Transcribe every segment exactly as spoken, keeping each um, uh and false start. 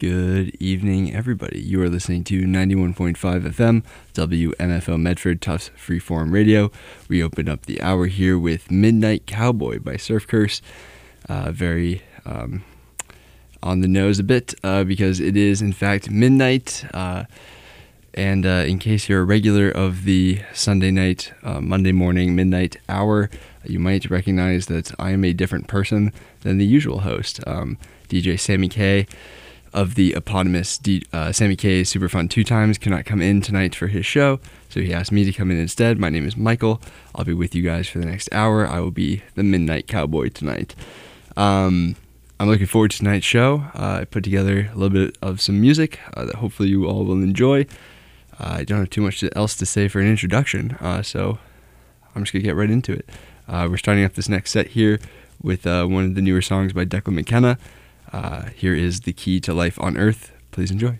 Good evening, everybody. You are listening to ninety-one point five F M, W M F O Medford, Tufts Freeform Radio. We opened up the hour here with Midnight Cowboy by Surf Curse. Uh, very um, on the nose a bit uh, because it is, in fact, midnight. Uh, and uh, in case you're a regular of the Sunday night, uh, Monday morning, midnight hour, you might recognize that I am a different person than the usual host. Um, D J Sammy K of the eponymous D, uh, Sammy K Super Fun Two Times could not come in tonight for his show, so he asked me to come in instead. My name is Michael. I'll be with you guys for the next hour. I will be the Midnight Cowboy tonight. Um, I'm looking forward to tonight's show. Uh, I put together a little bit of some music uh, that hopefully you all will enjoy. Uh, I don't have too much else to say for an introduction, uh, so I'm just going to get right into it. Uh, we're starting off this next set here with uh, one of the newer songs by Declan McKenna. Uh, here is The Key to Life on Earth. Please enjoy.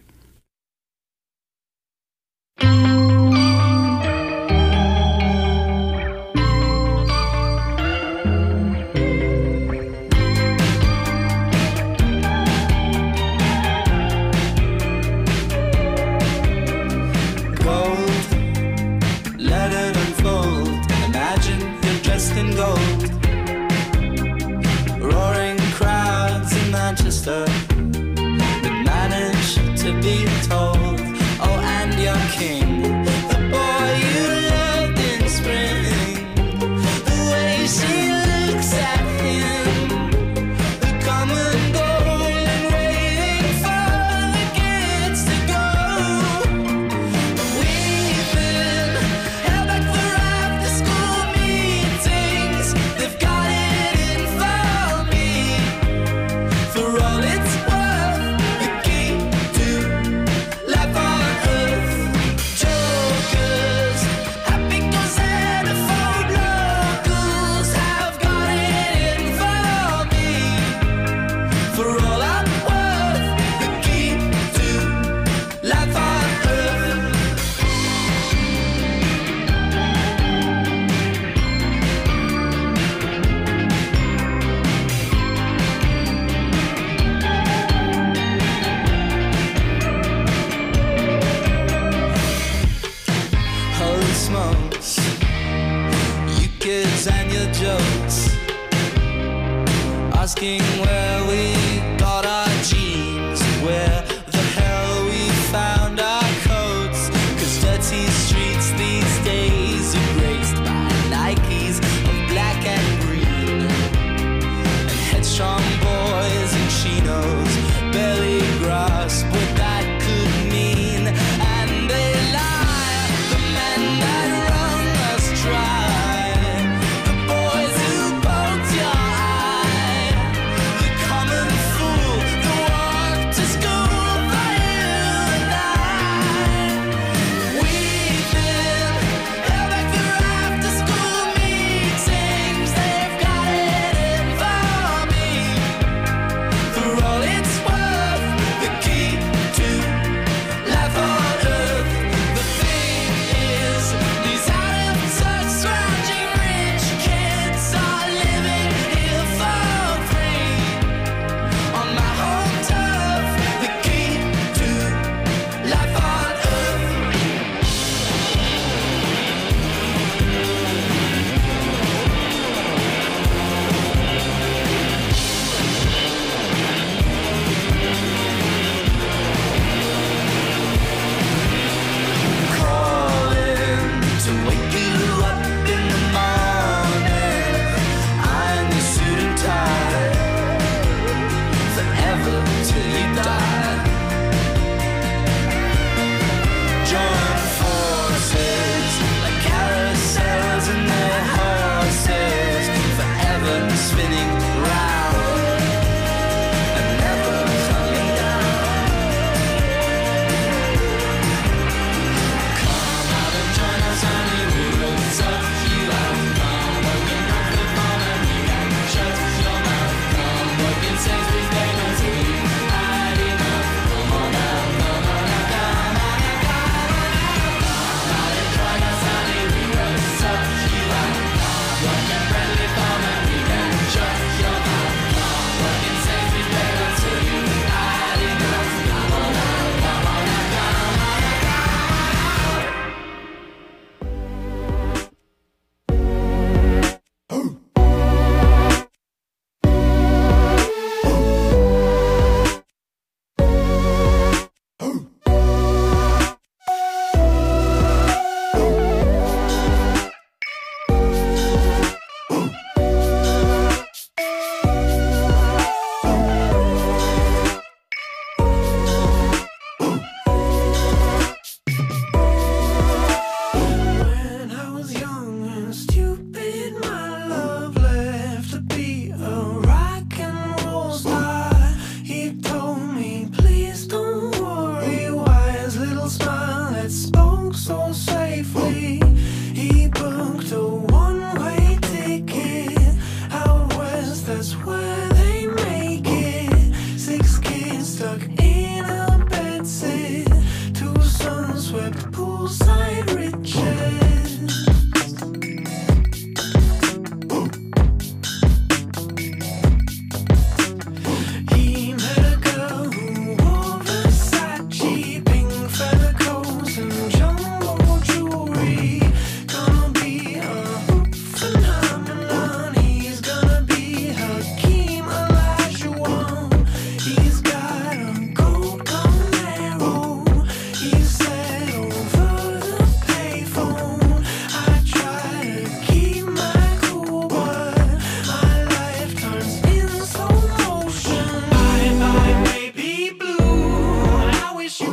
But manage to be told, oh, and your king, the boy you loved in spring, the way she looks at him, the common goal and waiting for the kids to go. We've been held back for after school meetings, they've got it in for me. For all it's worth, the key to life on earth. Jokers, happy cause xenophobe locals have got it in for me. For all I'm worth, the key to life on earth. Holy smokes, you kids and your jokes, asking where we got our jeans, where the hell we found our coats, cause dirty streets these days are graced by Nikes of black and green, and headstrong boys in chinos barely grasp what that could mean, and they lie, the men that wrung us dry, the boys who poked your eye,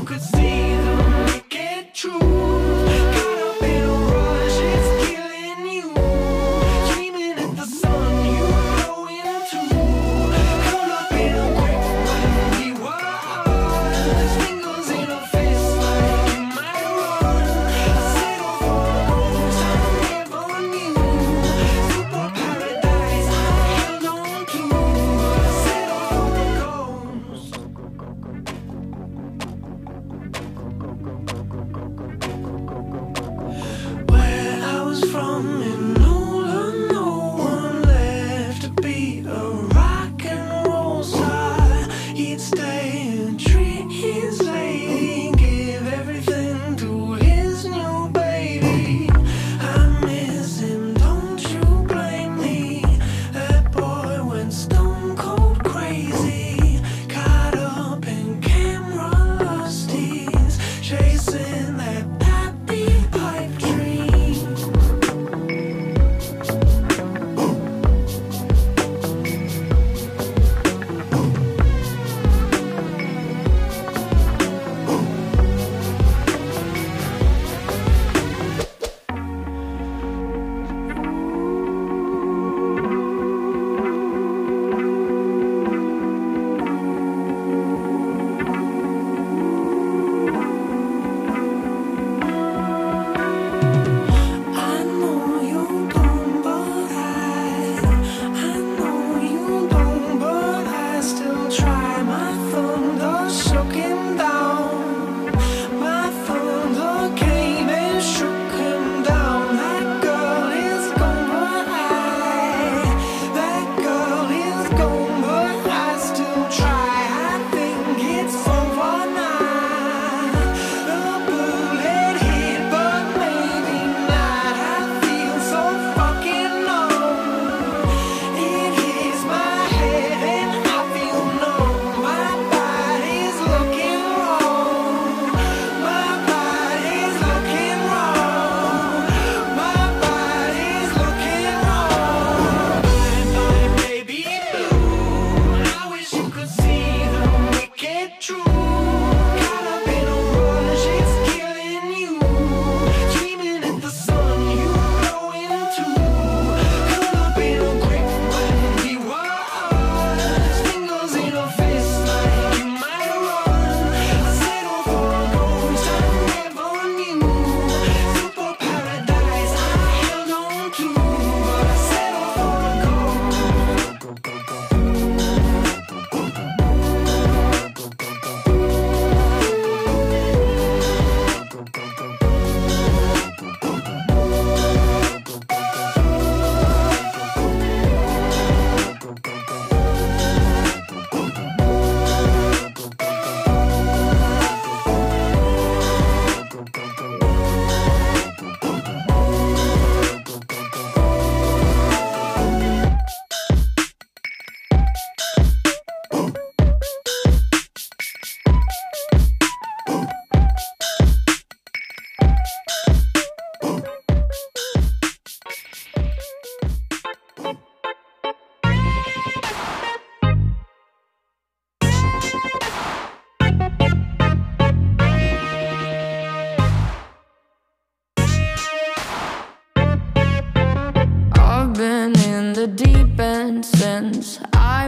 since I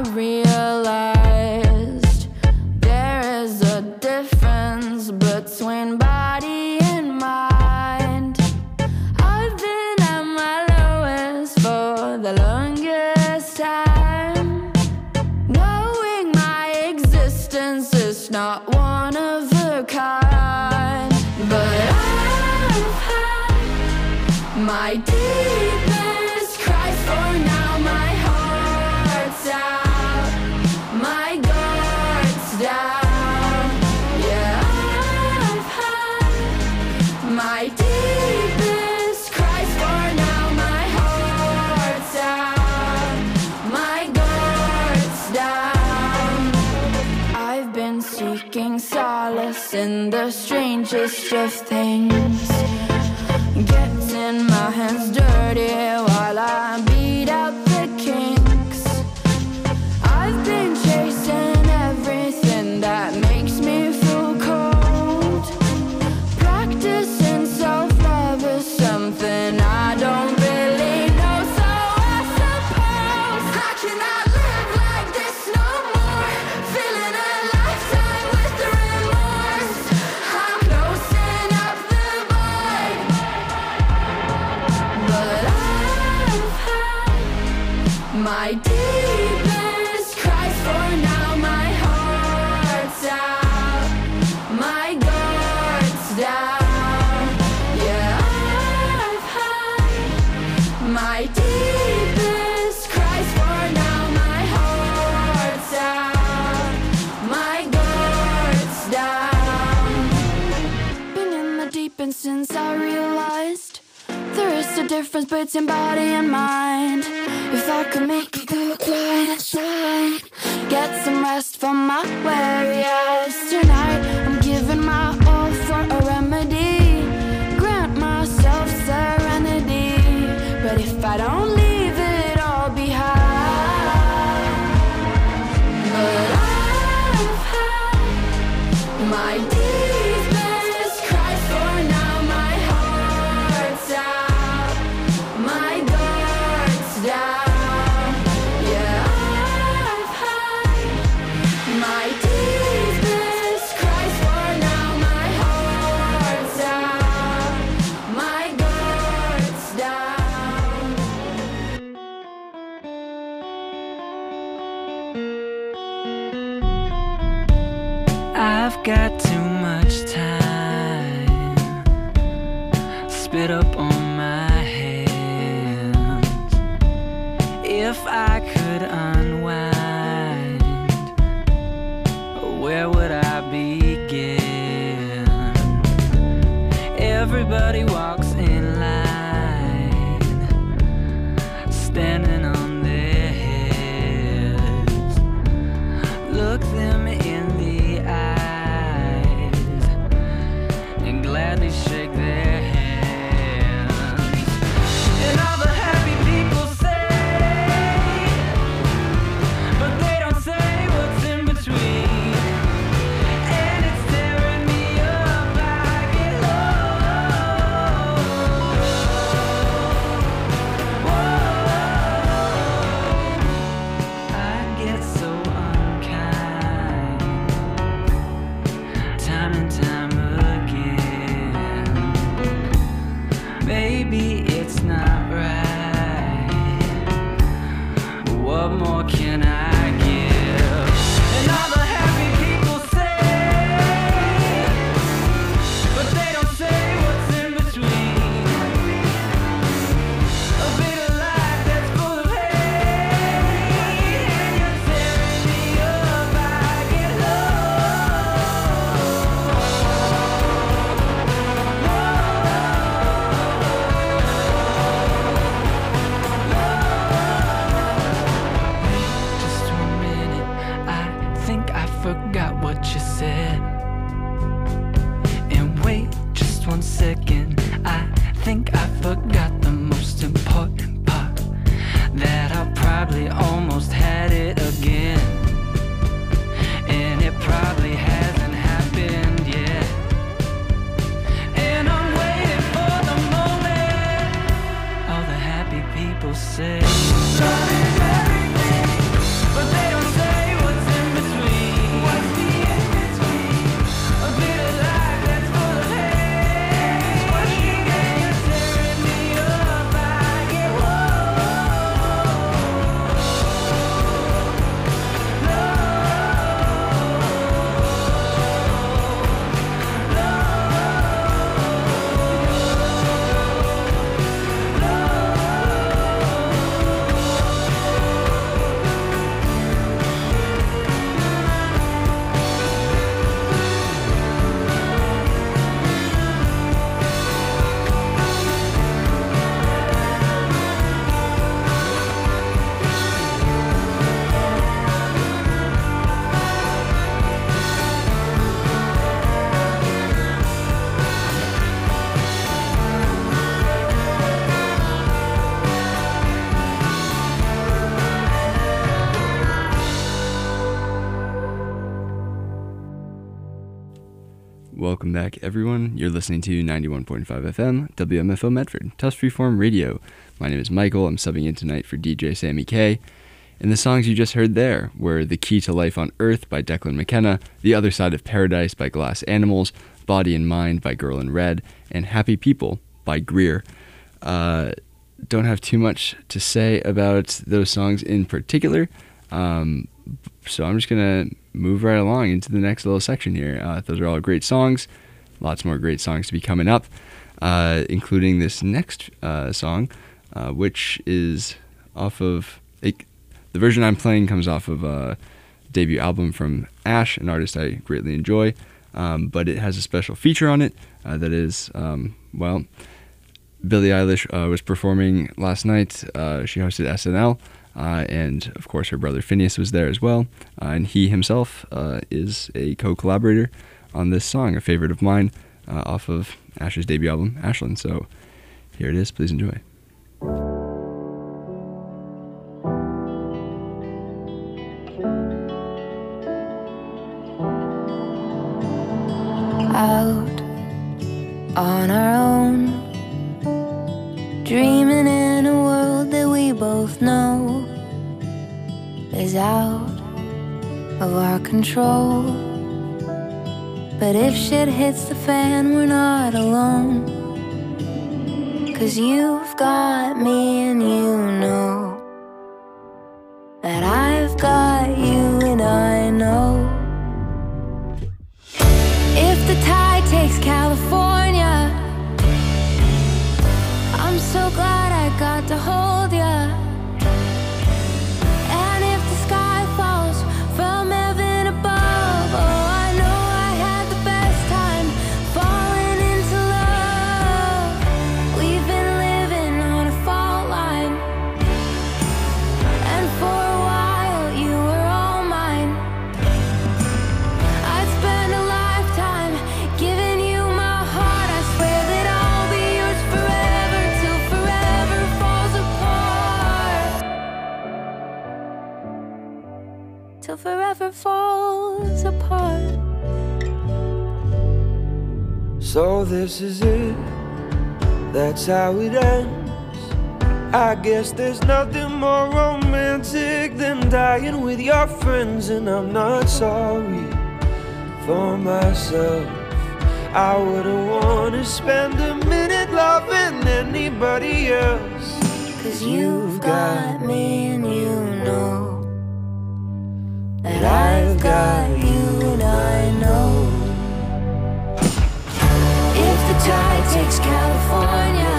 realized there is a difference between body and mind. I've been at my lowest for the longest time, knowing my existence is not one of a kind. But I've had my deepest cries for now. My heart's out, my guard's down. Yeah, I've had my deepest cries for now. My heart's out, my guard's down. I've been seeking solace in the strangest of things, getting my hands dirty while I beat out the kinks. I've been chasing everything that makes me feel cold. happened since I realized there is a difference between body and mind. If I could make it go quiet inside, get some rest from my weary eyes. Tonight I'm giving my all for a remedy, grant myself serenity. But if I don't leave it all behind, but I've had my deepest cries for now. My heart's out, my guard's down. Yeah, I've had my deepest cries for now. My heart's out, my guard's down. I've got too much time spit up on my hands. If I could unwind, where would I begin? Everybody walks in line, standing on their heads. Look them in the eyes and gladly shake their hands. And all the happy people say, but they don't say what's in between. And it's tearing me up, I get low. Whoa. I get so unkind, time and time again. Maybe it's not right, but what more can I give? And all the happy people say, but they don't say what's in between. A bit of life that's full of hate, and you're tearing me up, I get Just one minute, I think I forgot what you said. And wait just one second, I think I forgot the most important part, that I probably almost had it again. And it probably hasn't happened yet. And I'm waiting for the moment all the happy people say. But they don't say what's in between. What's the in between? A bit of life that's full of hate. What you get, you're tearing me up, I get Welcome back, everyone. You're listening to ninety-one point five F M, W M F O Medford, Tufts Freeform Radio. My name is Michael. I'm subbing in tonight for D J Sammy K. And the songs you just heard there were The Key to Life on Earth by Declan McKenna, The Other Side of Paradise by Glass Animals, Body and Mind by Girl in Red, and Happy People by Greer. Uh, don't have too much to say about those songs in particular, um, so I'm just going to move right along into the next little section here. Uh, those are all great songs. Lots more great songs to be coming up, uh, including this next uh, song, uh, which is off of... It, the version I'm playing comes off of a debut album from Ash, an artist I greatly enjoy. um, but it has a special feature on it uh, that is, um, well, Billie Eilish uh, was performing last night. Uh, she hosted S N L, uh, and of course her brother Phineas was there as well. Uh, and he himself uh, is a co-collaborator on this song, a favorite of mine, uh, off of Ash's debut album, Ashland. So here it is. Please enjoy. Out on our own, dreaming in a world that we both know is out of our control. But if shit hits the fan, we're not alone. 'Cause you've got me and you know that I've got you and I know. If the tide takes California, I'm so glad I got to hold ya. And if the sky falls from heaven above, oh, I know I had the best time falling into love. We've been living on a fault line, and for a while you were all mine. I'd spend a lifetime giving you my heart. I swear that I'll be yours forever, till forever falls apart. Till forever falls apart. So this is it, that's how it ends. I guess there's nothing more romantic than dying with your friends. And I'm not sorry for myself. I wouldn't wanna spend a minute loving anybody else. 'Cause you've got me and you know that I've got you and I know. If the tide takes California,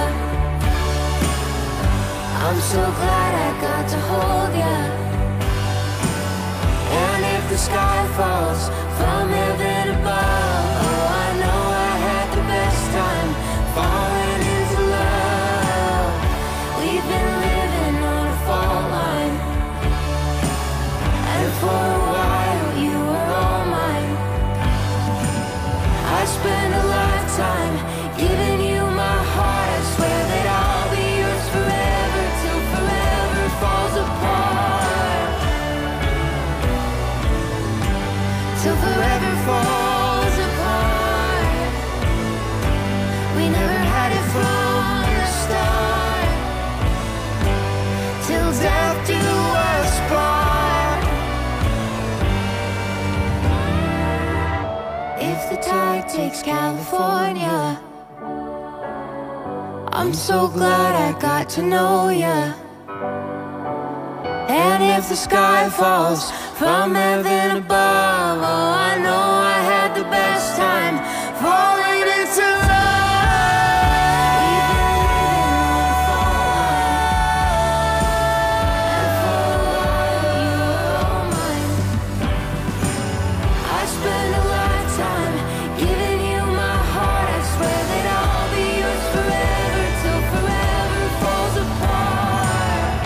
I'm so glad I got to hold ya. And if the sky falls from heaven above, oh, I know I had the best time falling into love. We've been living on a fault line, and for a while you were all mine. I spent a lifetime giving you my heart. I swear that I'll be yours forever, till forever falls apart. Till forever falls apart. We never had it from the start. Till death do us part. If the tide takes California, I'm so glad I got to know ya. And if the sky falls from heaven above, oh, I know I had the best time falling into love. We've been living on a fault line, and for a while you were all mine. I spent a lifetime giving you my heart. I swear that I'll be yours forever, till forever falls apart.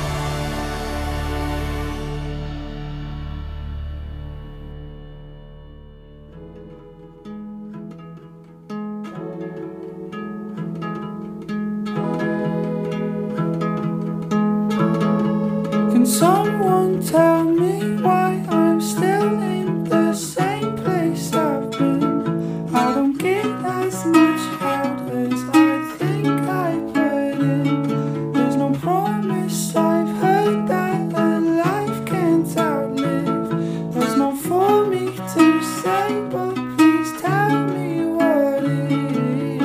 Can someone tell me why I'm still in the same place I've been? I don't get as much out as I think I put in. There's no promise, I've heard that a life can't outlive. There's no for me to say, but please tell me what it is.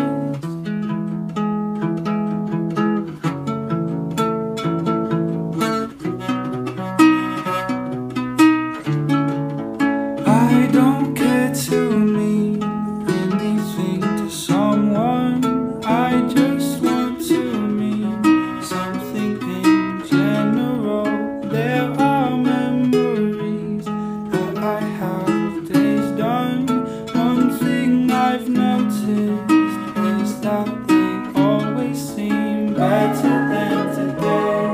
noticed is that they always seem better than today.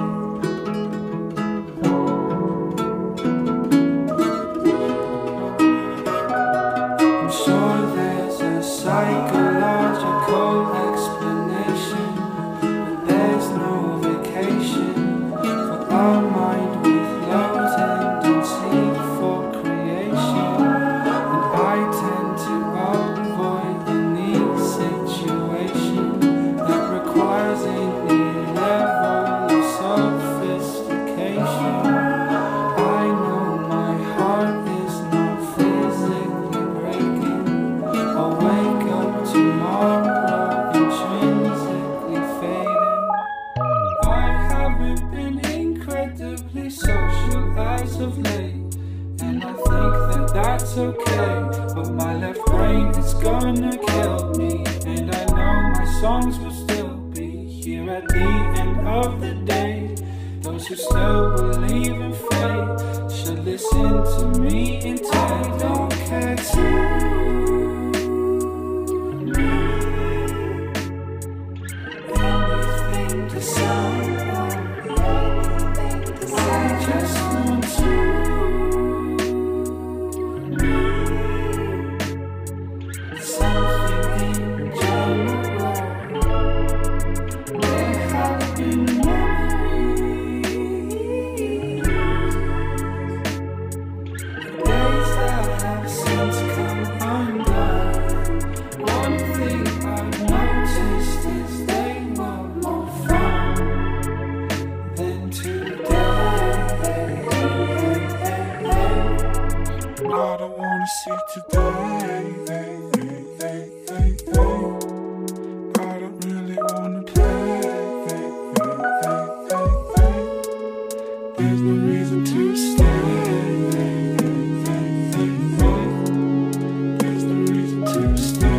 I'm sure there's a psychological explanation, but there's no vacation for our mind with low tendency for creation. And I tend to avoid any situation that requires any level of sophistication. I know my heart is not physically breaking. I'll wake up tomorrow intrinsically fading. I haven't been incredibly social as of late, and I think that that's okay. But my left brain is gonna kill me, and I know my songs will still be here at the end of the day. Those who still believe in fate should listen to me and take don't care too. Anything to someone, I just want to. Something in general. There have been memories, days that have since come undone. One thing I've noticed is they were more fun than today. I don't wanna see today. I don't really wanna play. There's no reason to stay. There's no reason to stay.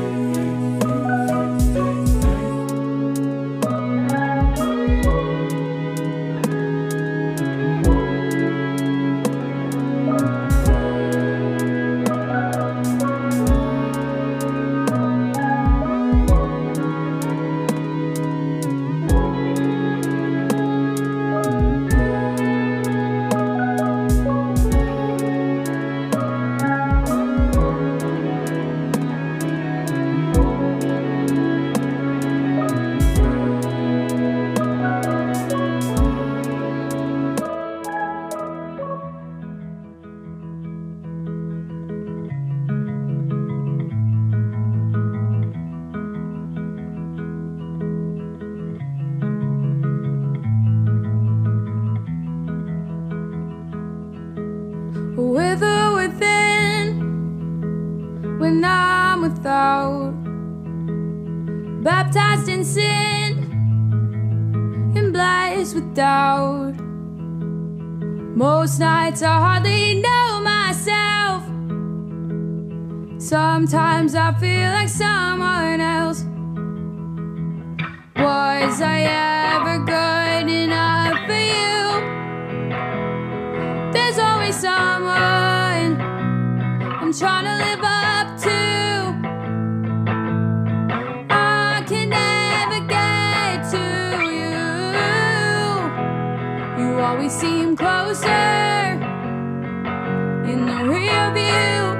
With or within, when I'm without, baptized in sin and blessed with doubt. Most nights I hardly know myself. Sometimes I feel like someone else. Was I ever good enough for you? There's always someone I'm trying to live up to. I can never get to you. You always seem closer in the rear view.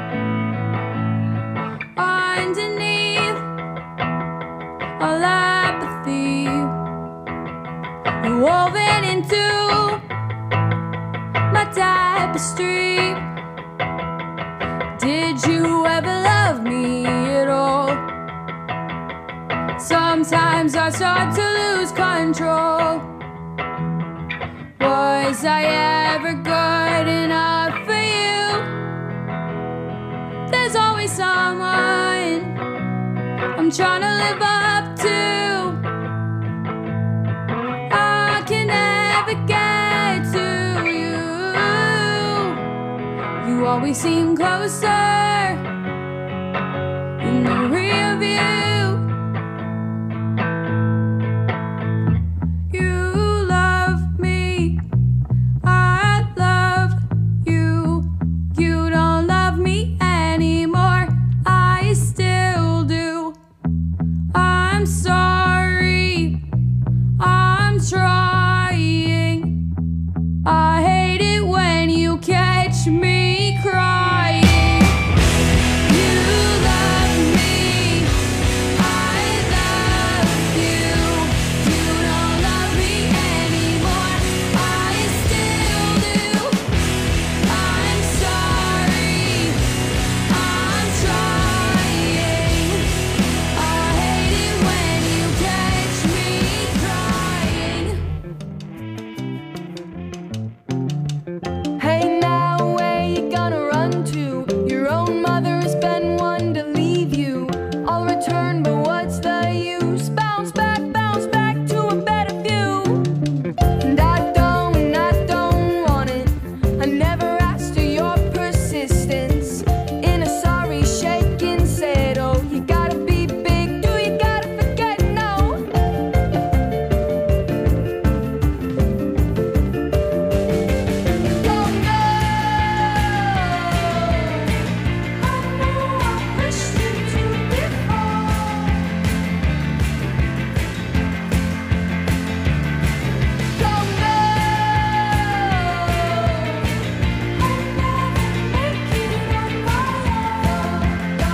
Underneath all apathy, you're woven into my tapestry. Did you ever love me at all? Sometimes I start to lose control. Was I ever good enough for you? There's always someone I'm trying to live up to. I can never get to you. You always seem closer in the rear view. You love me, I love you. You don't love me anymore. I I still do. I'm sorry, I'm trying. I hate it when you catch me crying. You love me, I love you. You don't love me anymore, I still do. I'm sorry, I'm trying. I hate it when you catch me crying. Hey now, where you gonna run to? Your own mother has been one to leave you. I'll return, but what's the use? Bounce back, bounce back to a better view. And I don't, I don't want it. I never asked for your persistence. In a sorry shaking said, oh, you gotta be big, do you gotta forget? No. Don't go. I know I pushed you to before. Don't go. I'll never make it on my own.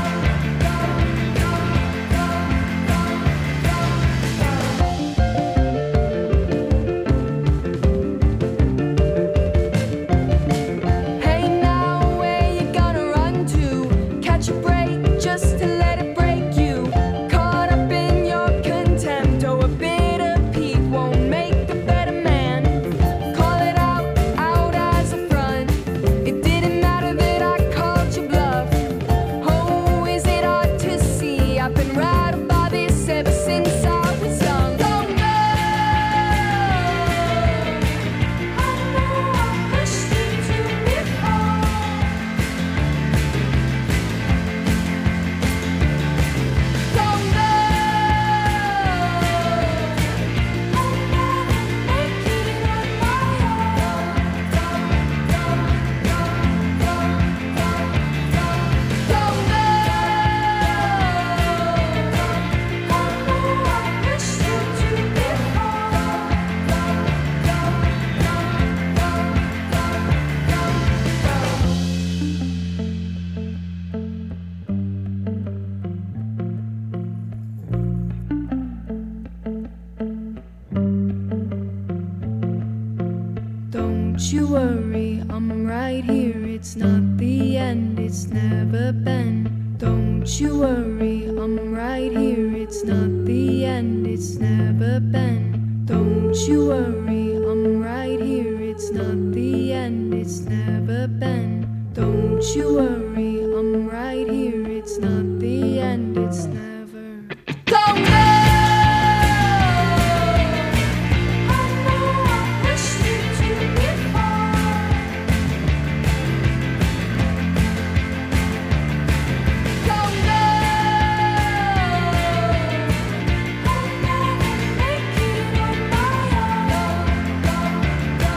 Hey now, where you gonna run to? Catch a break just to let it break you. Caught up in your contempt, oh, a bitter peak won't make a better man. Call it out, out as a front. It didn't matter that I called you bluff. Oh, is it hard to see? I've been rattled by this ever since I was young. Don't go. I know I pushed you to before. Don't go. I'll never make it on my own. Don't go. I know I pushed you to Don't you worry, I'm right here. It's not the end, it's never been. Don't you worry, I'm right here. It's not the end, it's never been. Don't you worry, I'm right here. It's not the end, it's never been. Don't you worry, I'm right here. It's not the end, it's never. Don't go. I know I pushed you to before. Don't go. I'll never make it on my own. Don't go.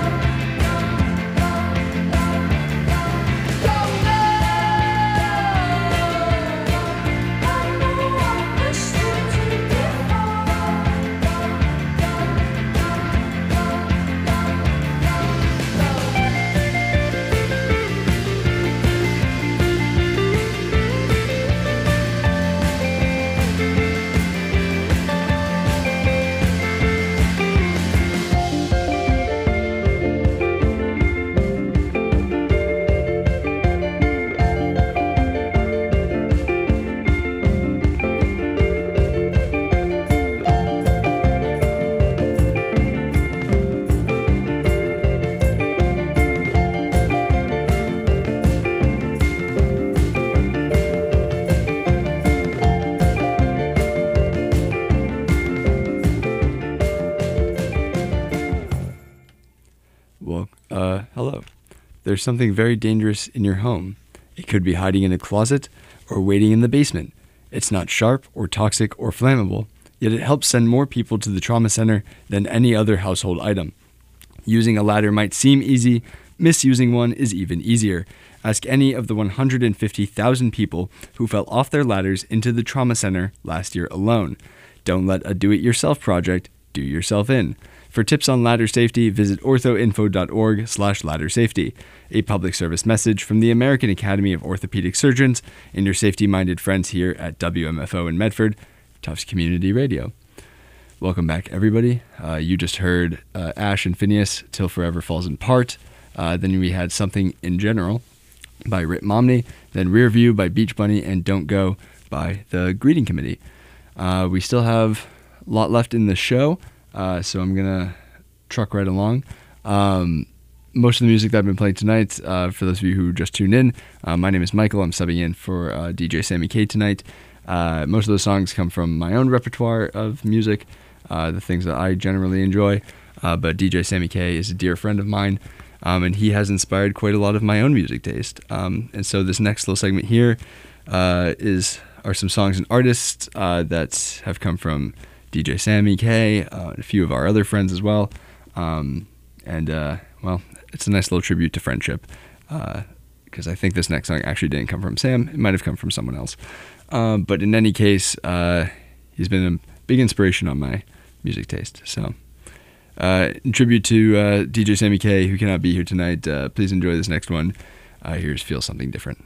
I know I pushed you to Well, uh, hello. There's something very dangerous in your home. It could be hiding in a closet or waiting in the basement. It's not sharp or toxic or flammable, yet it helps send more people to the trauma center than any other household item. Using a ladder might seem easy, misusing one is even easier. Ask any of the one hundred fifty thousand people who fell off their ladders into the trauma center last year alone. Don't let a do-it-yourself project do yourself in. For tips on ladder safety, visit orthoinfo.org slash ladder safety. A public service message from the American Academy of Orthopedic Surgeons and your safety-minded friends here at W M F O in Medford, Tufts Community Radio. Welcome back, everybody. Uh, you just heard uh, Ash and Phineas, Till Forever Falls Apart. Uh, then we had Something in General by Rit Momney. Then Rear View by Beach Bunny and Don't Go by the Greeting Committee. Uh, we still have a lot left in the show, uh, so I'm going to truck right along. Um, most of the music that I've been playing tonight, uh, for those of you who just tuned in, uh, my name is Michael. I'm subbing in for uh, D J Sammy K tonight. Uh, most of those songs come from my own repertoire of music, uh, the things that I generally enjoy, uh, but D J Sammy K is a dear friend of mine, um, and he has inspired quite a lot of my own music taste. Um, and so this next little segment here uh, is are some songs and artists uh, that have come from D J Sammy K, uh, and a few of our other friends as well. Um, and, uh, well, it's a nice little tribute to friendship, because uh, I think this next song actually didn't come from Sam. It might have come from someone else. Uh, but in any case, uh, he's been a big inspiration on my music taste. So, uh, in tribute to uh, D J Sammy K, who cannot be here tonight, uh, please enjoy this next one. Uh, here's Feel Something Different.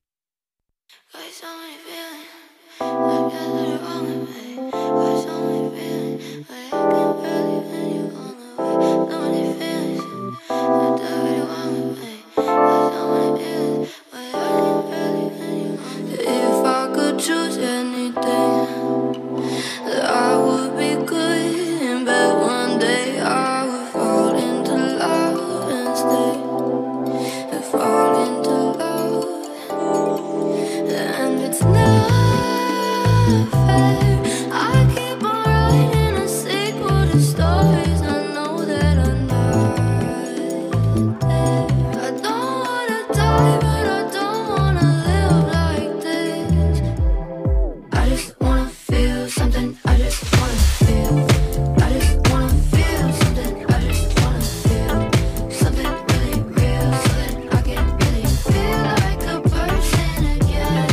If I could choose anything, that I would be good, but one day I would fall into love and stay, and fall into love, and it's not fair. I keep on writing a sequel to stories I know that are not there. I don't wanna die, but I don't wanna live like this. I just wanna feel something, I just wanna feel. I just wanna feel something, I just wanna feel something really real, so that I can really feel like a person again.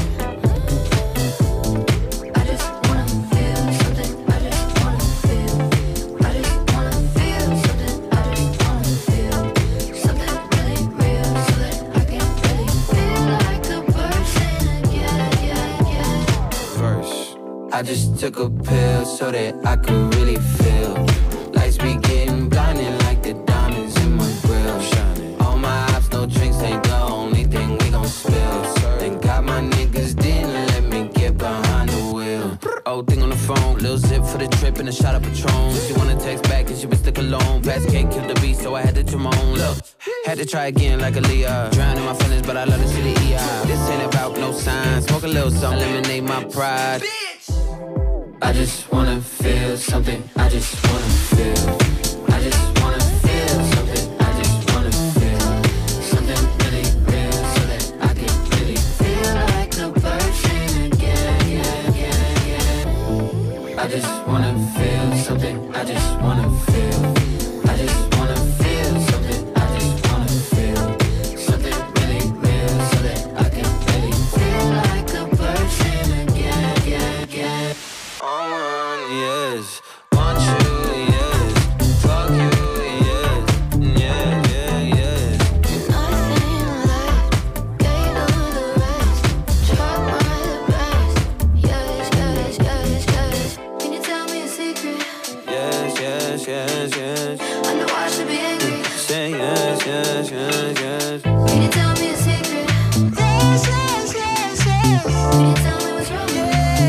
I just wanna feel something, I just wanna feel. I just wanna feel something, I just wanna feel something really real, so that I can really feel like a person again, yeah, yeah. First, I just took a pill so that I could really feel. Lights be getting blinding like the diamonds in my grill. Shining. All my ops, no drinks, ain't the only thing we gon' spill. Thank God my niggas didn't let me get behind the wheel. Old thing on the phone, little zip for the trip and a shot of Patron. She wanna text back and she was stuck alone. Past can't kill the beat, so I had to trim my own. Look, had to try again like a Leah. Drowning my feelings, but I love to see the E I. This ain't about no signs. Smoke a little something, eliminate my pride. I just wanna feel something, I just wanna feel. I just wanna feel something, I just wanna feel something really real, so that I can really feel like a person again, yeah, yeah, yeah. I just wanna feel something, I just wanna feel. I just wanna feel something, I just wanna feel something really real, so that I can really feel like a person again, yeah, yeah. I want, yes, want you, yes, fuck you, yes, yeah, yeah, yes. Nothing left, gave all the rest, tried my best, yes, yes, yes, yes. Can you tell me a secret? Yes, yes, yes, yes. I know I should be angry. Say yes, yes, yes, yes. Can you tell me a secret? Yes, yes, yes, yes. Can you tell me what's wrong?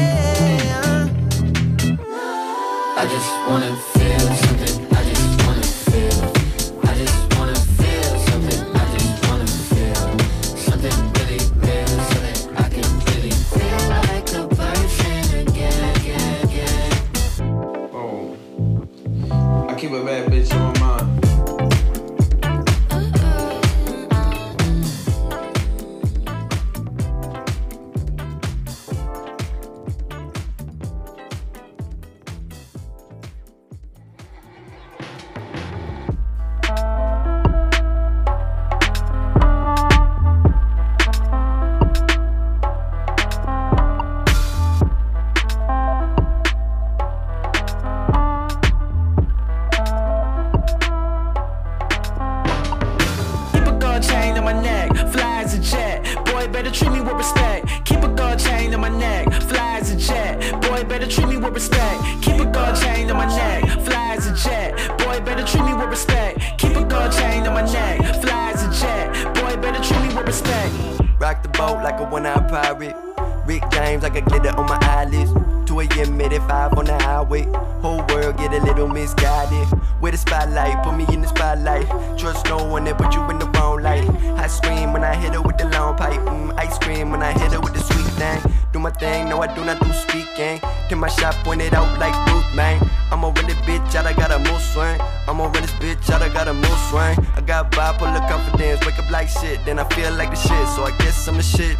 I just wanna feel something, I just wanna feel. I just wanna feel something, I just wanna feel something really real, so that I can really feel like a person again, again, again. Oh, I keep a bad bitch on my mind. treat me with respect. Keep a gold chain on my neck, fly as a jet. Boy, better treat me with respect. Keep a gold chain on my neck, fly as a jet. Boy, better treat me with respect. Rock the boat like a one-eyed pirate. Rick James like a glitter on my eyelids. two a.m. eighty-five on the highway. Whole world get a little misguided. With the spotlight, put me in the spotlight. Trust no one that put you in the wrong light. I scream when I hit her with the long pipe. Mm, ice cream when I hit her with the sweet thing. Do my thing, no I do not do speaking. Till my shot pointed out like Ruth, man. I'ma run this bitch out, I got a mood swing. I'ma run this bitch out, I got a mood swing. I got bipolar confidence, wake up like shit. Then I feel like the shit, so I guess I'm the shit.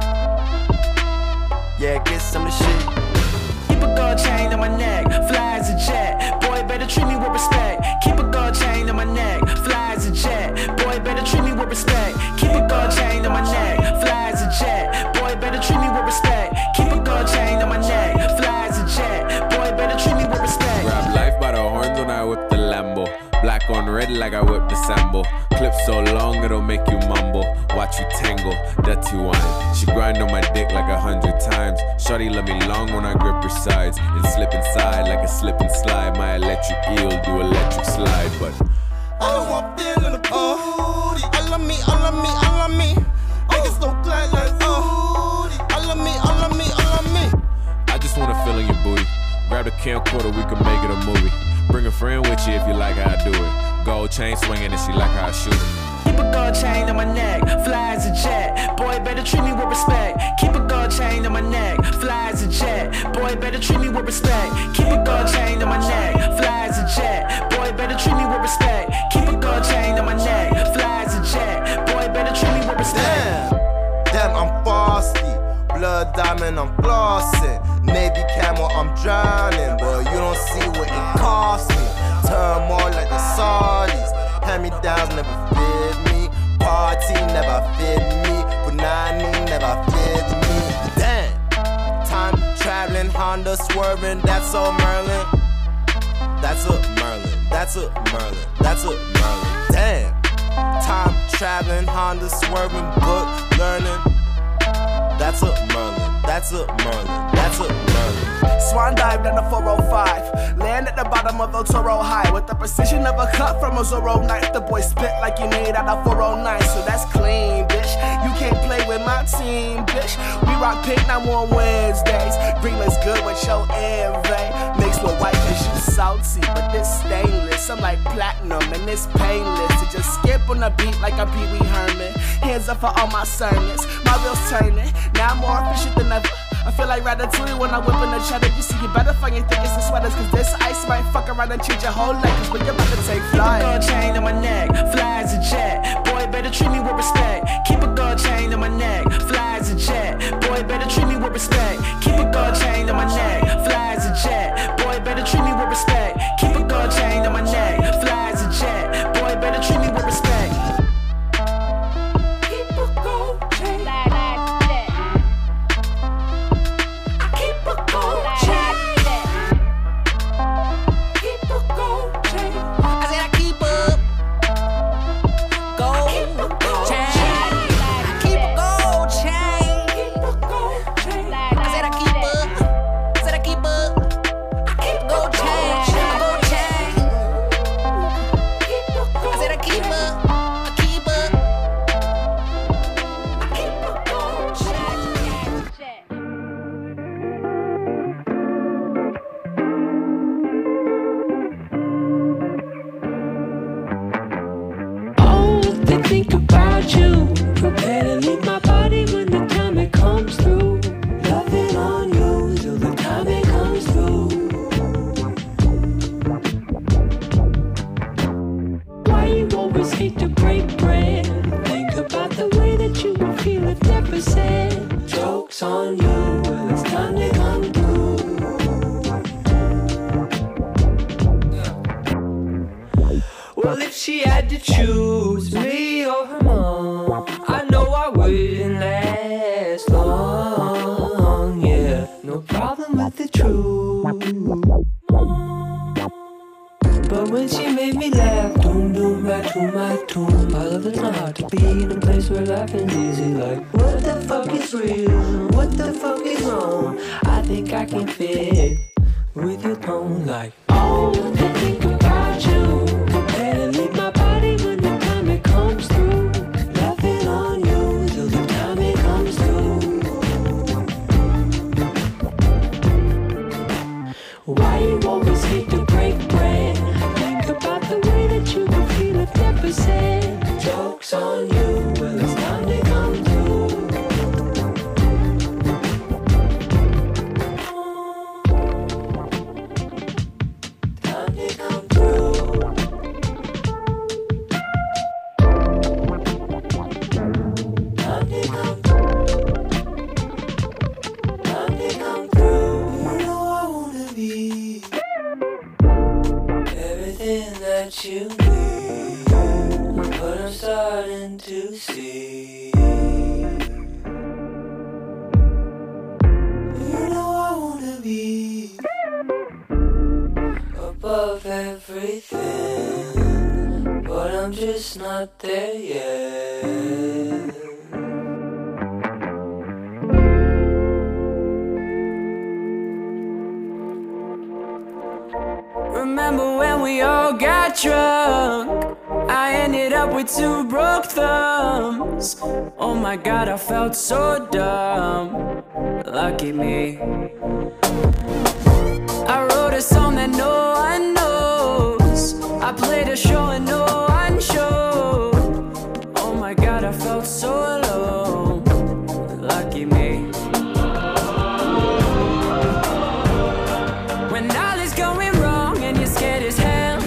Yeah, I guess I'm the shit. Keep a gold chain on my neck, fly as a jet. Boy, better treat me with respect. Keep a gold chain on my neck, fly as a jet. Boy, better treat me with respect. Keep a gold chain on my neck, fly as a jet. Boy, better treat me with respect. Keep a gold chain on my neck, fly as a jet. Boy, better treat me with respect. Grab life by the horns when I whip the Lambo. Black on red like I whip the Sambo. Clip so long it'll make you mumble. Watch you tangle, dirty wine. She grind on my dick like a hundred times. Shorty let me long when I grip her sides. And slip inside like a slip and slide. My electric eel do electric slide. But I don't want feeling the booty. I love me, I love me, I love me. Niggas don't glad like oh. I love me, I love me, I love me. I just wanna feel in your booty. Grab the camcorder, we can make it a movie. Bring a friend with you if you like how I do it. Gold chain swinging and she like how I shoot it. Keep a gold chain on my neck, fly as a jet. Boy, better treat me with respect. Keep a gold chain on my neck, fly as a jet. Boy, better treat me with respect. Keep a gold chain on my neck, fly as a jet. Boy, better treat me with respect. Keep a gold chain on my neck, fly as a jet. Boy, better treat me with respect. Damn, damn, I'm frosty. Blood diamond, I'm flossing. Navy camel, I'm drowning. But you don't see what it cost me. Turmoil like the Saudis. Hand-me-downs never fit me. Party never fit me. Punani never fit me. Damn, time traveling, Honda swerving. That's a Merlin. That's a Merlin. That's a Merlin. That's a Merlin. Damn, time traveling, Honda swerving, book learning. That's a Merlin, that's a Merlin, that's a Merlin. Swan dive down the four oh five. Land at the bottom of El Toro High. With the precision of a cut from a Zorro knife. The boy spit like you made out of four oh nine. So that's clean, bitch. You can't play with my team, bitch. We rock pink now on Wednesdays. Green is good with your envy. Mixed with white cause you salty. But this stainless, I'm like platinum. And it's painless to just skip on the beat like a Pee Wee Herman. Hands up for all my sermons. My wheels turning. Now I'm more efficient than ever. I feel like Ratatouille when I'm whipping the cheddar. You see, you better find your thickest and sweaters. Cause this ice might fuck around and change your whole life. Cause when you're about to take flight. Keep a gold chain on my neck, fly as a jet. Boy, better treat me with respect. Keep a gold chain on my neck, fly as a jet. Boy, better treat me with respect. Keep a gold chain on my neck, fly as a jet. Boy, better treat me with respect. Keep a gold chain on my neck, fly as a jet. Boy, better treat me with respect. Keep a gold chain. Think about you. Prepare to leave my body when the time it comes through. Loving on you till the time it comes through. Why you always hate to break bread? Think about the way that you would feel if never said. Joke's on you when it's time to come through. Well, if she had to choose me or her mom, I know I wouldn't last long, yeah. No problem with the truth. But when she made me laugh, doom doom right to my tomb. I love it's not hard to be in a place where life is easy. Like, what the fuck is real? What the fuck is wrong? I think I can fit you need, but I'm starting to see. You know I wanna be above everything, but I'm just not there yet. Remember when we all got drunk? I ended up with two broke thumbs. Oh my god, I felt so dumb. Lucky me. I wrote a song that no one knows. I played a show and no one showed. Oh my god, I felt so alone. Lucky me. When all is going wrong and you're scared as hell,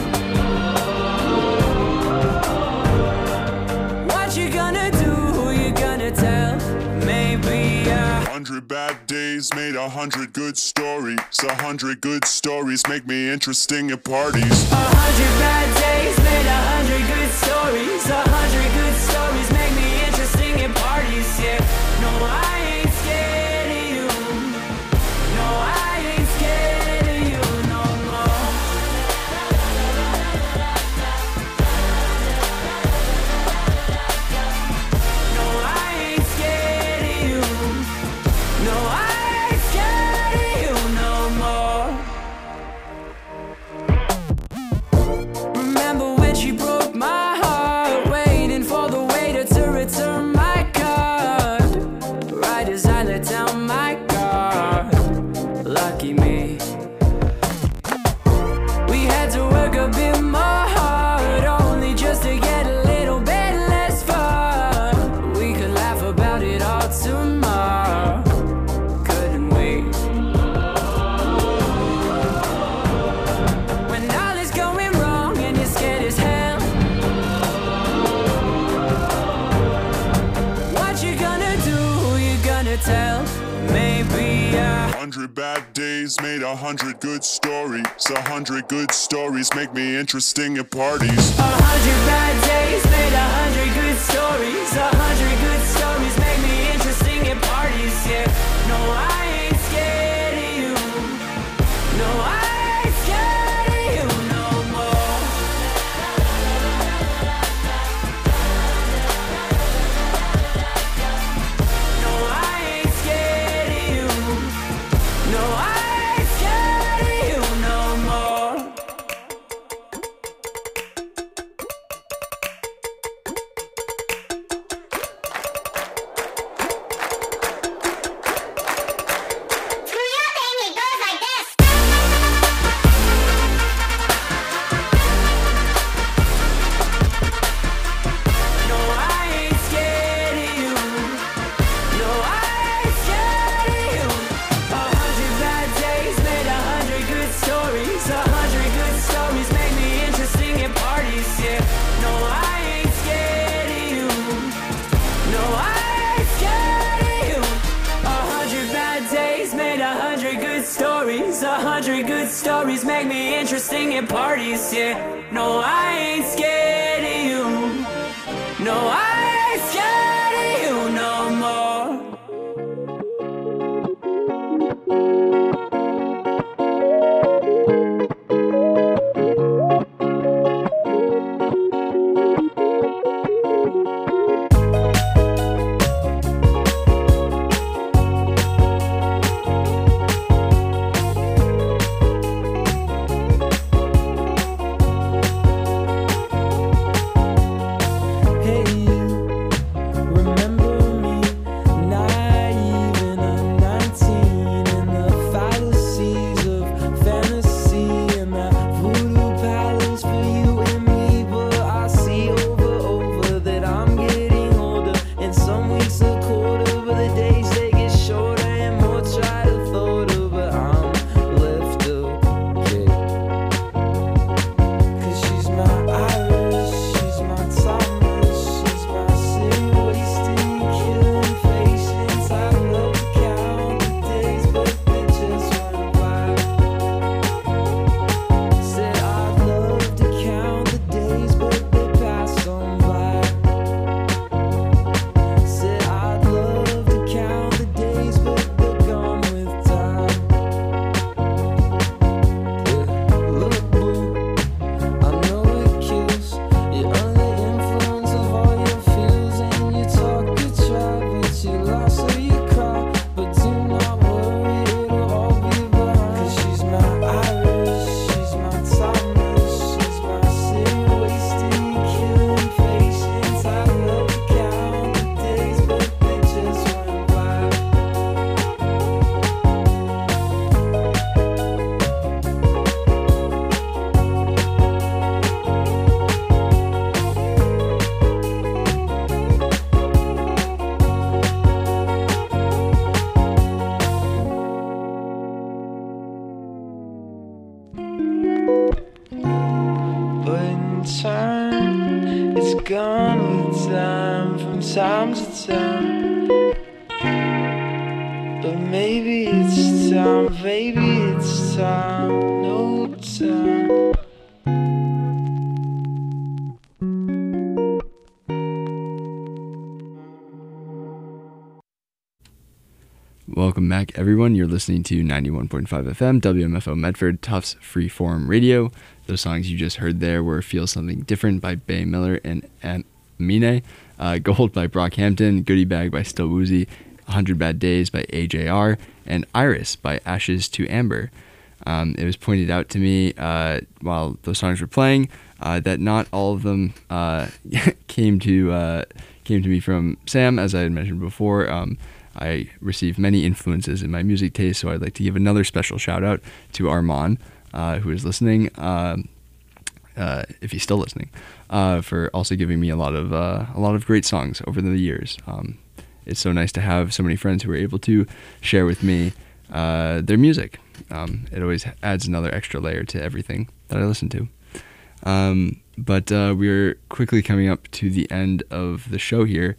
what you gonna do? Who you gonna tell? Maybe uh Hundred bad days made a hundred good stories. A hundred good stories make me interesting at parties. A hundred bad days made a hundred good stories. A hundred good stories make me interesting at parties. Yeah, no, I ain't scared of you. No, I ain't scared of you no more. No, I ain't scared of you. No, I ain't scared of you no more. Remember when she broke my heart, waiting for the waiter to return my card, right as I let down my guard. Lucky me. We had to work a bit more hard, only just to get a little bit less far. We could laugh about it all tomorrow, couldn't we? When all is going wrong and you're scared as hell, what you gonna do? Who you gonna tell? Maybe uh Hundred bad days made a hundred good stories. A hundred good stories make me interesting at parties. A hundred bad days made a hundred good stories. A hundred good stories make me interesting at parties. Yeah, no, I ain't scared of you. No, I ain't scared of you no more. No, I ain't scared of you. No, I ain't scared of you no more. No, I ain't scared of you. No, I ain't scared of you. A hundred bad days made a hundred good stories. A hundred good stories make me interesting at parties. Yeah, no, I ain't scared of you. No, I ain't scared of you. A hundred bad days made a hundred good stories. A hundred good stories make me interesting at parties. Yeah, no, I ain't scared of you. No, I ain't scared of you no more. Hey you, in time. It's gone with time from time to time. But maybe it's time, baby, it's time, no time. Welcome back, everyone. You're listening to ninety-one point five F M, W M F O Medford, Tufts Freeform Radio. Those songs you just heard there were Feel Something Different by Bay Miller and Amine, uh, Gold by Brockhampton, Goodie Bag by Still Woozy, one hundred Bad Days by A J R, and Iris by Ashes to Amber. Um, it was pointed out to me uh, while those songs were playing uh, that not all of them uh, came to uh, came to me from Sam, as I had mentioned before. Um, I received many influences in my music taste, so I'd like to give another special shout out to Armand, uh, who is listening, uh, uh, if he's still listening, uh, for also giving me a lot of uh, a lot of great songs over the years. Um, it's so nice to have so many friends who are able to share with me uh, their music. Um, it always adds another extra layer to everything that I listen to. Um, but uh, we're quickly coming up to the end of the show here.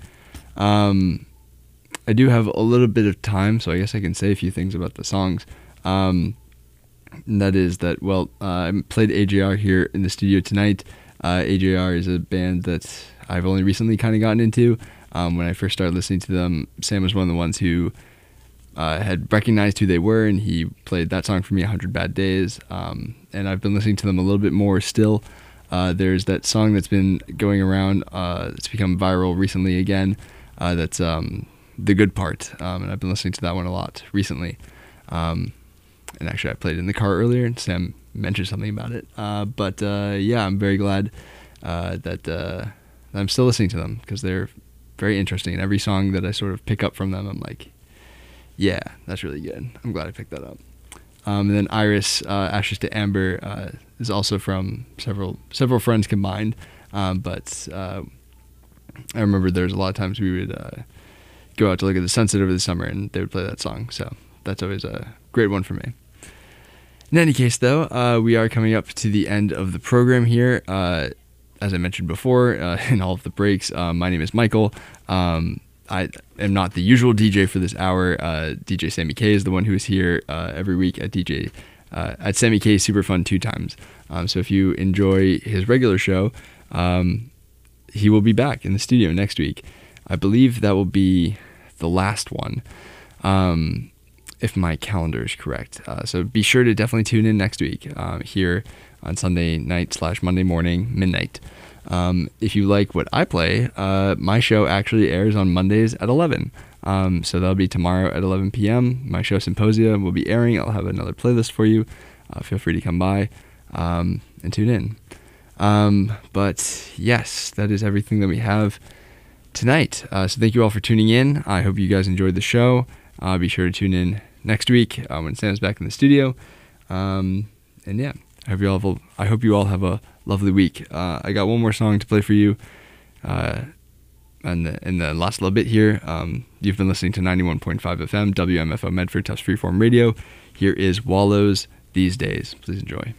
Um, I do have a little bit of time, so I guess I can say a few things about the songs. Um, that is that, well, uh, I played A J R here in the studio tonight. Uh, A J R is a band that I've only recently kind of gotten into. Um, when I first started listening to them, Sam was one of the ones who uh, had recognized who they were, and he played that song for me, one hundred Bad Days. Um, and I've been listening to them a little bit more still. Uh, there's that song that's been going around. Uh, it's become viral recently again. Uh, that's... Um, The Good Part, um, and I've been listening to that one a lot recently. Um, and actually, I played it in the car earlier, and Sam mentioned something about it. Uh, but uh, yeah, I'm very glad uh, that uh, I'm still listening to them because they're very interesting. And every song that I sort of pick up from them, I'm like, yeah, that's really good. I'm glad I picked that up. Um, and then Iris, uh, Ashes to Amber, uh, is also from several several friends combined. Um, but uh, I remember there's a lot of times we would uh, go out to look at the sunset over the summer, and they would play that song. So that's always a great one for me. In any case, though, uh, we are coming up to the end of the program here. Uh, as I mentioned before, uh, in all of the breaks, uh, my name is Michael. Um, I am not the usual D J for this hour. Uh, D J Sammy K is the one who is here uh, every week at D J uh, at Sammy K Super Fun two times. Um, so if you enjoy his regular show, um, he will be back in the studio next week. I believe that will be the last one, um, if my calendar is correct. Uh, so be sure to definitely tune in next week uh, here on Sunday night slash Monday morning, midnight. Um, if you like what I play, uh, my show actually airs on Mondays at eleven. Um, so that'll be tomorrow at eleven p.m. My show Symposia will be airing. I'll have another playlist for you. Uh, feel free to come by um, and tune in. Um, but yes, that is everything that we have tonight. Uh, so thank you all for tuning in. I hope you guys enjoyed the show. Uh, be sure to tune in next week uh, when Sam's back in the studio. Um, and yeah, I hope you all have a, I hope you all have a lovely week. Uh, I got one more song to play for you uh, in, the, in the last little bit here. Um, you've been listening to ninety-one point five F M, W M F O Medford, Tufts Freeform Radio. Here is Wallows These Days. Please enjoy.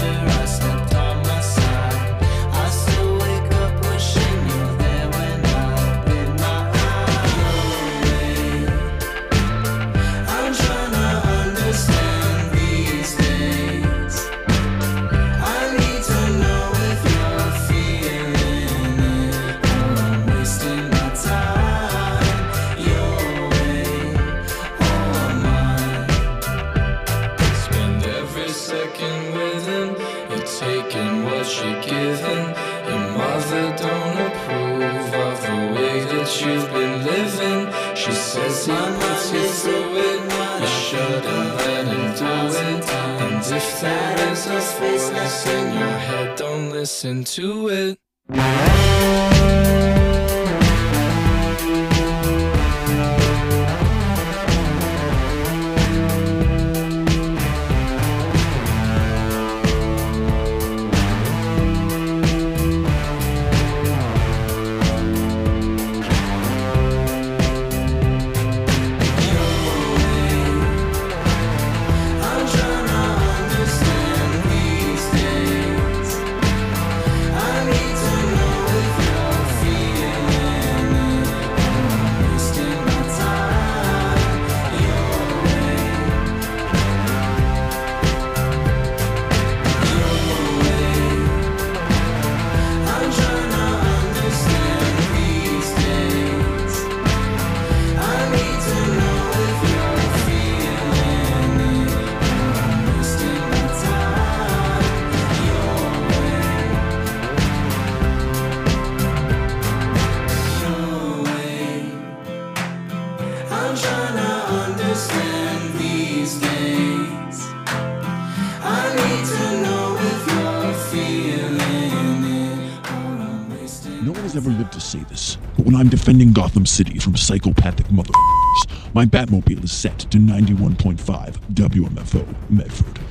Wishing you were there when I taking what you're giving. Your mother don't approve of the way that you've been living. She says he puts you through it, you shouldn't let him do it. And if there is a voice in your head, don't listen to it. Never lived to say this, but when I'm defending Gotham City from psychopathic motherfuckers, my Batmobile is set to ninety-one point five W M F O Medford.